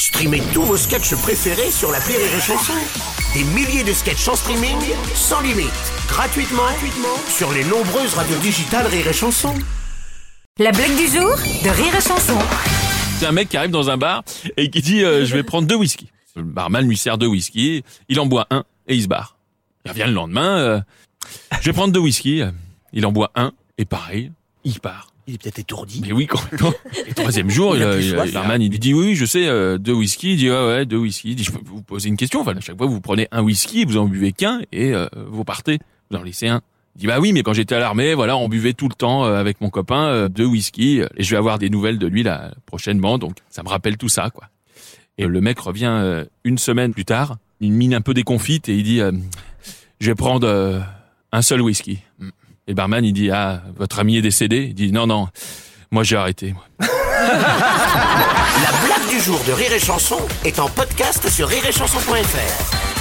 Streamez tous vos sketchs préférés sur l'appli Rire et Chanson. Des milliers de sketchs en streaming, sans limite, gratuitement sur les nombreuses radios digitales Rire et Chanson. La blague du jour de Rire et Chanson. C'est un mec qui arrive dans un bar et qui dit je vais prendre 2 whisky. Le barman lui sert 2 whisky, il en boit un et il se barre. Il revient le lendemain, je vais prendre 2 whisky, il en boit un et pareil, il part. Il est peut-être étourdi. Mais oui, complètement. Et le 3e jour, le barman il lui dit oui, je sais, 2 whisky. Il dit ouais, 2 whisky. Il dit je peux vous poser une question. Enfin, à chaque fois vous prenez un whisky, vous en buvez qu'un et vous partez, vous en laissez un. Il dit bah oui, mais quand j'étais à l'armée, voilà, on buvait tout le temps avec mon copain 2 whisky et je vais avoir des nouvelles de lui la prochainement, donc ça me rappelle tout ça quoi. Et le mec revient une semaine plus tard, une mine un peu déconfite et il dit je vais prendre un seul whisky. Et le barman il dit ah votre ami est décédé. Il dit non, moi j'ai arrêté. Moi. La blague du jour de Rire et Chanson est en podcast sur rireetchanson.fr.